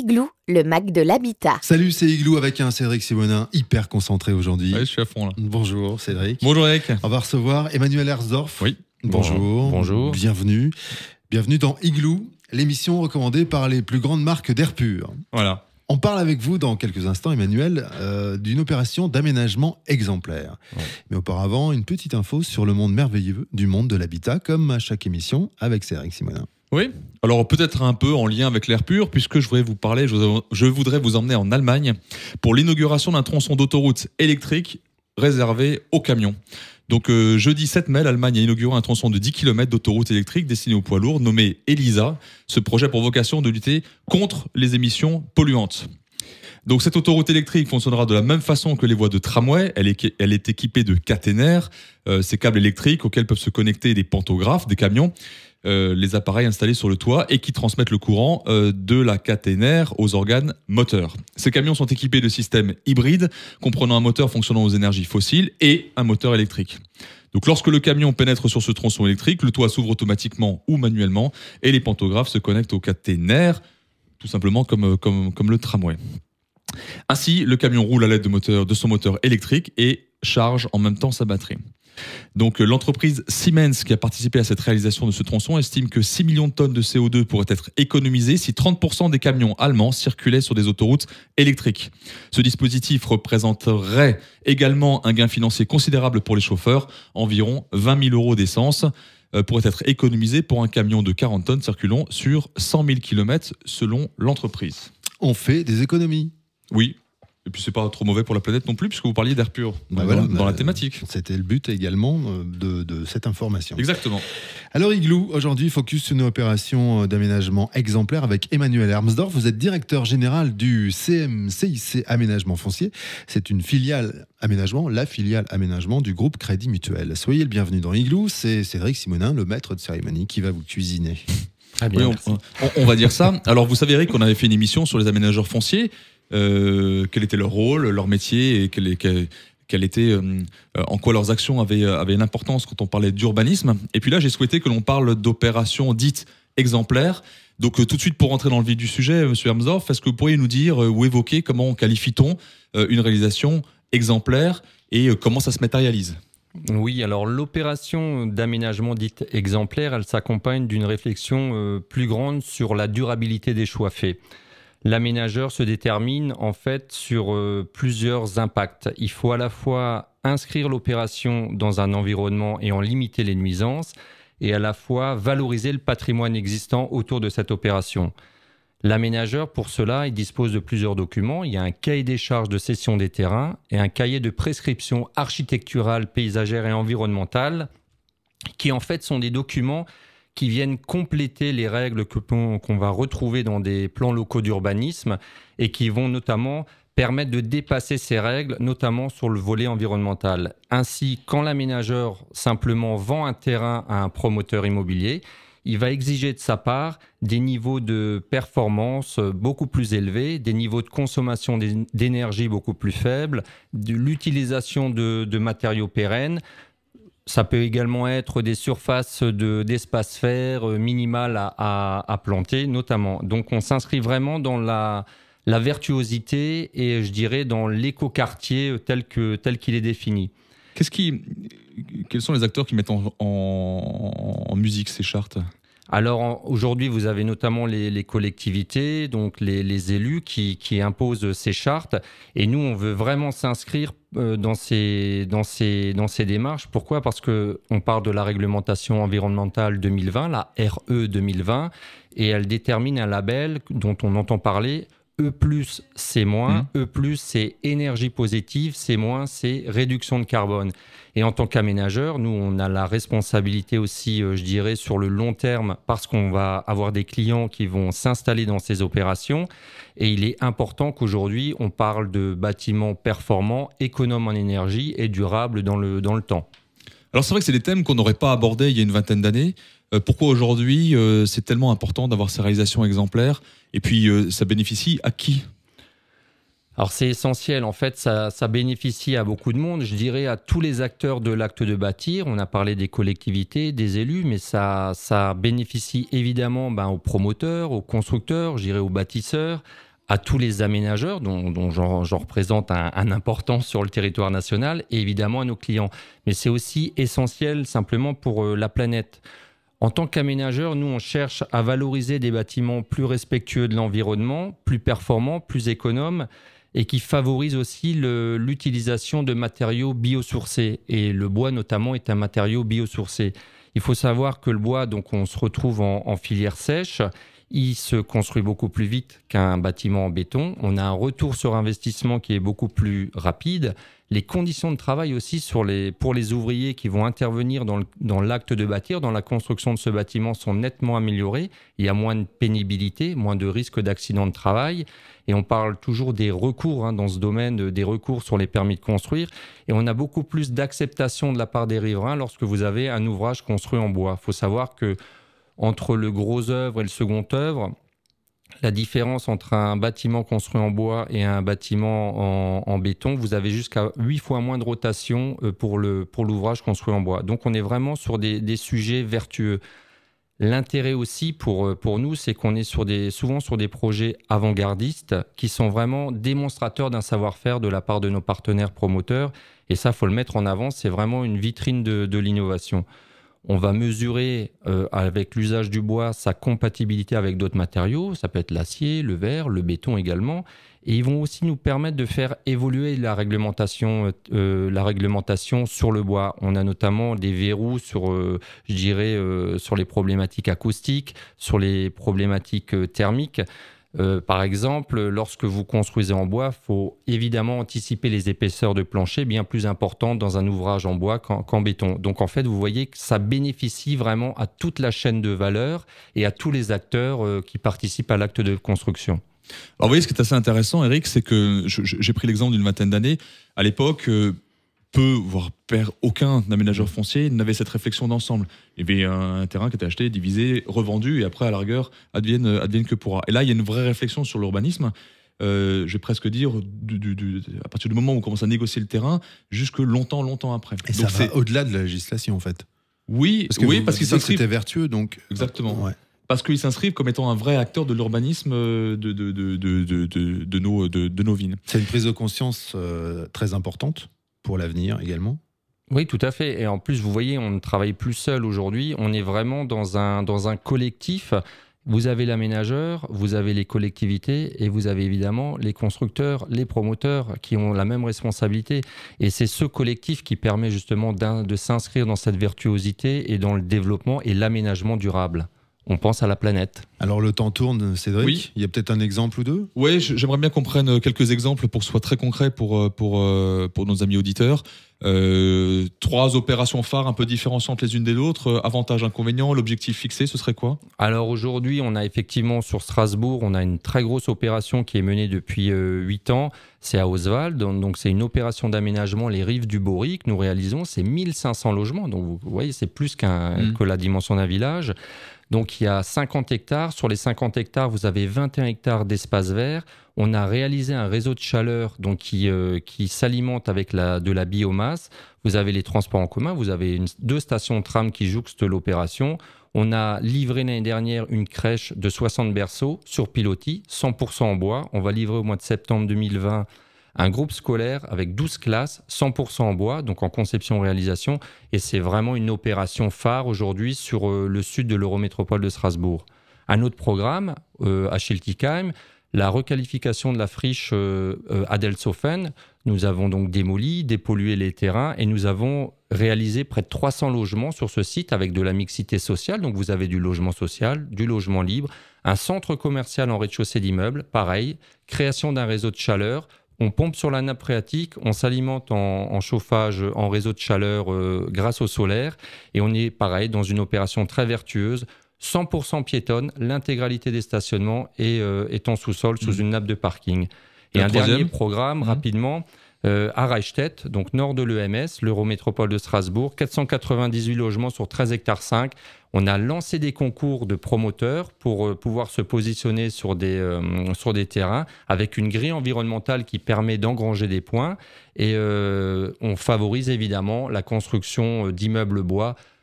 Igloo, le Mac de l'habitat. Salut, c'est Igloo avec un Cédric Simonin hyper concentré aujourd'hui. Ouais, je suis à fond là. Bonjour Cédric. Bonjour Eric. On va recevoir Emmanuel Herzorf. Oui. Bonjour. Bonjour. Bienvenue. Bienvenue dans Igloo, l'émission recommandée par les plus grandes marques d'air pur. Voilà. On parle avec vous dans quelques instants, Emmanuel, d'une opération d'aménagement exemplaire. Ouais. Mais auparavant, une petite info sur le monde merveilleux du monde de l'habitat, comme à chaque émission avec Cédric Simonin. Oui, alors peut-être un peu en lien avec l'air pur, puisque je voudrais vous parler, je voudrais vous emmener en Allemagne pour l'inauguration d'un tronçon d'autoroute électrique réservé aux camions. Donc jeudi 7 mai, l'Allemagne a inauguré un tronçon de 10 km d'autoroute électrique destiné aux poids lourds, nommé ELISA. Ce projet a pour vocation de lutter contre les émissions polluantes. Donc cette autoroute électrique fonctionnera de la même façon que les voies de tramway. Elle est équipée de caténaires, ces câbles électriques auxquels peuvent se connecter des pantographes, des camions, les appareils installés sur le toit et qui transmettent le courant de la caténaire aux organes moteurs. Ces camions sont équipés de systèmes hybrides comprenant un moteur fonctionnant aux énergies fossiles et un moteur électrique. Donc lorsque le camion pénètre sur ce tronçon électrique, le toit s'ouvre automatiquement ou manuellement et les pantographes se connectent aux caténaires, tout simplement comme le tramway. Ainsi, le camion roule à l'aide de son moteur électrique et charge en même temps sa batterie. Donc l'entreprise Siemens qui a participé à cette réalisation de ce tronçon estime que 6 millions de tonnes de CO2 pourraient être économisées si 30% des camions allemands circulaient sur des autoroutes électriques. Ce dispositif représenterait également un gain financier considérable pour les chauffeurs, environ 20 000 euros d'essence pourrait être économisé pour un camion de 40 tonnes circulant sur 100 000 km selon l'entreprise. On fait des économies. Oui. Et puis c'est pas trop mauvais pour la planète non plus, puisque vous parliez d'air pur dans la thématique. C'était le but également de cette information. Exactement. Alors Igloo, aujourd'hui, focus sur une opération d'aménagement exemplaire avec Emmanuel Herzorf. Vous êtes directeur général du CMCIC Aménagement Foncier. C'est une filiale aménagement, la filiale aménagement du groupe Crédit Mutuel. Soyez le bienvenu dans Igloo. C'est Cédric Simonin, le maître de cérémonie, qui va vous cuisiner. Ah bien, oui, on va dire ça. Alors vous savez Eric qu'on avait fait une émission sur les aménageurs fonciers. Quel était leur rôle, leur métier et quel était, en quoi leurs actions avaient une importance quand on parlait d'urbanisme. Et puis là, j'ai souhaité que l'on parle d'opérations dites exemplaires. Donc tout de suite, pour rentrer dans le vif du sujet, Monsieur Herzorf, est-ce que vous pourriez nous dire ou évoquer comment qualifie-t-on une réalisation exemplaire et comment ça se matérialise ? Oui, alors l'opération d'aménagement dite exemplaire, elle s'accompagne d'une réflexion plus grande sur la durabilité des choix faits. L'aménageur se détermine en fait sur plusieurs impacts. Il faut à la fois inscrire l'opération dans un environnement et en limiter les nuisances, et à la fois valoriser le patrimoine existant autour de cette opération. L'aménageur, pour cela, il dispose de plusieurs documents. Il y a un cahier des charges de cession des terrains et un cahier de prescription architecturale, paysagère et environnementale, qui en fait sont des documents qui viennent compléter les règles qu'on va retrouver dans des plans locaux d'urbanisme et qui vont notamment permettre de dépasser ces règles, notamment sur le volet environnemental. Ainsi, quand l'aménageur simplement vend un terrain à un promoteur immobilier, il va exiger de sa part des niveaux de performance beaucoup plus élevés, des niveaux de consommation d'énergie beaucoup plus faibles, de l'utilisation de matériaux pérennes. Ça peut également être des surfaces d'espace vert minimales à planter, notamment. Donc, on s'inscrit vraiment dans la vertuosité et, je dirais, dans l'écoquartier tel qu'il est défini. Quels sont les acteurs qui mettent en musique ces chartes ? Alors aujourd'hui, vous avez notamment les collectivités, donc les élus qui imposent ces chartes. Et nous, on veut vraiment s'inscrire dans ces démarches. Pourquoi ? Parce qu'on parle de la réglementation environnementale 2020, la RE 2020, et elle détermine un label dont on entend parler. E+, c'est moins. E+, c'est énergie positive. C'est moins, c'est réduction de carbone. Et en tant qu'aménageur, nous, on a la responsabilité aussi, je dirais, sur le long terme, parce qu'on va avoir des clients qui vont s'installer dans ces opérations. Et il est important qu'aujourd'hui, on parle de bâtiments performants, économes en énergie et durables dans le temps. Alors c'est vrai que c'est des thèmes qu'on n'aurait pas abordés il y a une vingtaine d'années. Pourquoi aujourd'hui c'est tellement important d'avoir ces réalisations exemplaires ? Et puis ça bénéficie à qui ? Alors c'est essentiel, en fait ça bénéficie à beaucoup de monde, je dirais à tous les acteurs de l'acte de bâtir. On a parlé des collectivités, des élus, mais ça bénéficie évidemment aux promoteurs, aux constructeurs, je dirais aux bâtisseurs, à tous les aménageurs, dont j'en représente un important sur le territoire national, et évidemment à nos clients. Mais c'est aussi essentiel simplement pour la planète. En tant qu'aménageur, nous, on cherche à valoriser des bâtiments plus respectueux de l'environnement, plus performants, plus économes, et qui favorisent aussi l'utilisation de matériaux biosourcés. Et le bois, notamment, est un matériau biosourcé. Il faut savoir que le bois, donc, on se retrouve en filière sèche. Il se construit beaucoup plus vite qu'un bâtiment en béton. On a un retour sur investissement qui est beaucoup plus rapide. Les conditions de travail aussi pour les ouvriers qui vont intervenir dans l'acte de bâtir, dans la construction de ce bâtiment, sont nettement améliorées. Il y a moins de pénibilité, moins de risques d'accident de travail. Et on parle toujours des recours dans ce domaine, des recours sur les permis de construire. Et on a beaucoup plus d'acceptation de la part des riverains lorsque vous avez un ouvrage construit en bois. Il faut savoir que entre le gros œuvre et le second œuvre, la différence entre un bâtiment construit en bois et un bâtiment en béton, vous avez jusqu'à 8 fois moins de rotation pour l'ouvrage construit en bois. Donc on est vraiment sur des sujets vertueux. L'intérêt aussi pour nous, c'est qu'on est souvent sur des projets avant-gardistes qui sont vraiment démonstrateurs d'un savoir-faire de la part de nos partenaires promoteurs. Et ça, il faut le mettre en avant, c'est vraiment une vitrine de l'innovation. On va mesurer avec l'usage du bois sa compatibilité avec d'autres matériaux. Ça peut être l'acier, le verre, le béton également. Et ils vont aussi nous permettre de faire évoluer la réglementation sur le bois. On a notamment des verrous sur les problématiques acoustiques, sur les problématiques thermiques. Par exemple, lorsque vous construisez en bois, il faut évidemment anticiper les épaisseurs de plancher bien plus importantes dans un ouvrage en bois qu'en béton. Donc en fait, vous voyez que ça bénéficie vraiment à toute la chaîne de valeur et à tous les acteurs qui participent à l'acte de construction. Alors vous voyez, ce qui est assez intéressant, Eric, c'est que j'ai pris l'exemple d'une vingtaine d'années. À l'époque, peu, voire aucun aménageur foncier n'avait cette réflexion d'ensemble. Il y avait un terrain qui était acheté, divisé, revendu, et après, à la rigueur, advienne que pourra. Et là, il y a une vraie réflexion sur l'urbanisme. Je vais presque dire, à partir du moment où on commence à négocier le terrain, jusque longtemps après. Et donc ça va au-delà de la législation, en fait. Oui, parce qu'ils s'inscrivent. C'était vertueux, donc. Exactement. Ouais. Parce qu'ils s'inscrivent comme étant un vrai acteur de l'urbanisme de nos villes. C'est une prise de conscience très importante pour l'avenir également. Oui, tout à fait. Et en plus, vous voyez, on ne travaille plus seul aujourd'hui. On est vraiment dans un collectif. Vous avez l'aménageur, vous avez les collectivités et vous avez évidemment les constructeurs, les promoteurs qui ont la même responsabilité. Et c'est ce collectif qui permet justement de s'inscrire dans cette virtuosité et dans le développement et l'aménagement durable. On pense à la planète. Alors le temps tourne, Cédric. Oui. Il y a peut-être un exemple ou deux. Oui, j'aimerais bien qu'on prenne quelques exemples pour que ce soit très concret pour nos amis auditeurs. 3 opérations phares un peu différenciantes les unes des autres. Avantages, inconvénients, l'objectif fixé, ce serait quoi? Alors aujourd'hui, on a effectivement sur Strasbourg, on a une très grosse opération qui est menée depuis 8 ans. C'est à Oswald, donc c'est une opération d'aménagement les rives du Bory que nous réalisons. C'est 1500 logements, donc vous voyez, c'est plus que la dimension d'un village. Donc il y a 50 hectares. Sur les 50 hectares, vous avez 21 hectares d'espace vert. On a réalisé un réseau de chaleur donc qui s'alimente avec de la biomasse. Vous avez les transports en commun. Vous avez 2 stations de tram qui jouxtent l'opération. On a livré l'année dernière une crèche de 60 berceaux sur pilotis, 100% en bois. On va livrer au mois de septembre 2020 un groupe scolaire avec 12 classes, 100% en bois, donc en conception-réalisation. Et c'est vraiment une opération phare aujourd'hui sur le sud de l'Eurométropole de Strasbourg. Un autre programme, à Schiltigheim, la requalification de la friche Adelshofen. Nous avons donc démoli, dépollué les terrains et nous avons réalisé près de 300 logements sur ce site avec de la mixité sociale. Donc vous avez du logement social, du logement libre, un centre commercial en rez-de-chaussée d'immeuble, pareil, création d'un réseau de chaleur. On pompe sur la nappe phréatique, on s'alimente en chauffage, en réseau de chaleur grâce au solaire. Et on est pareil dans une opération très vertueuse, 100% piétonne, l'intégralité des stationnements est en sous-sol sous une nappe de parking. Et un dernier programme, rapidement, à Reichstedt, donc nord de l'EMS, l'Eurométropole de Strasbourg, 498 logements sur 13 hectares 5. On a lancé des concours de promoteurs pour pouvoir se positionner sur des terrains avec une grille environnementale qui permet d'engranger des points. Et on favorise évidemment la construction d'immeubles bois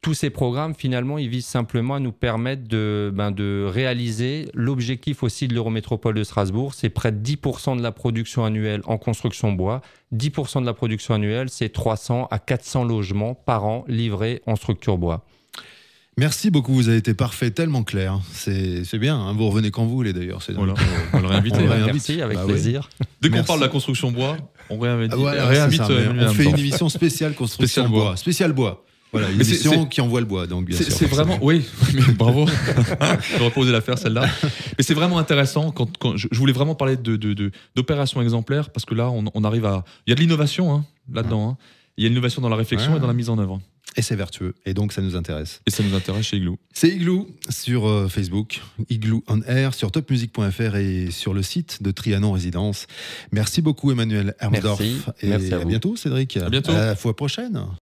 tous ces programmes, finalement, ils visent simplement à nous permettre de réaliser l'objectif aussi de l'Eurométropole de Strasbourg. C'est près de 10% de la production annuelle en construction bois. 10% de la production annuelle, c'est 300 à 400 logements par an livrés en structure bois. Merci beaucoup, vous avez été parfait, tellement clair. C'est bien, hein, vous revenez quand vous voulez d'ailleurs. Voilà, on va le réinviter. Merci, avec plaisir. Ouais. Dès qu'on Merci. parle de la construction bois, on réinvite. On fait une émission spéciale construction bois. Spécial bois. Voilà, une émission qui envoie le bois, donc bien sûr. C'est vraiment, oui, mais bravo. J'aurais pas osé la faire celle-là. Mais c'est vraiment intéressant. Quand je voulais vraiment parler d'opérations exemplaires, parce que là, on arrive à. Il y a de l'innovation hein, là-dedans. Hein. Il y a de l'innovation dans la réflexion et dans la mise en œuvre. Et c'est vertueux, et donc ça nous intéresse. Et ça nous intéresse chez Igloo. C'est Igloo sur Facebook, Igloo on Air, sur topmusic.fr et sur le site de Trianon Résidence. Merci beaucoup Emmanuel Hermsdorf. Merci. Et Merci à vous. bientôt Cédric. À bientôt. À la fois prochaine.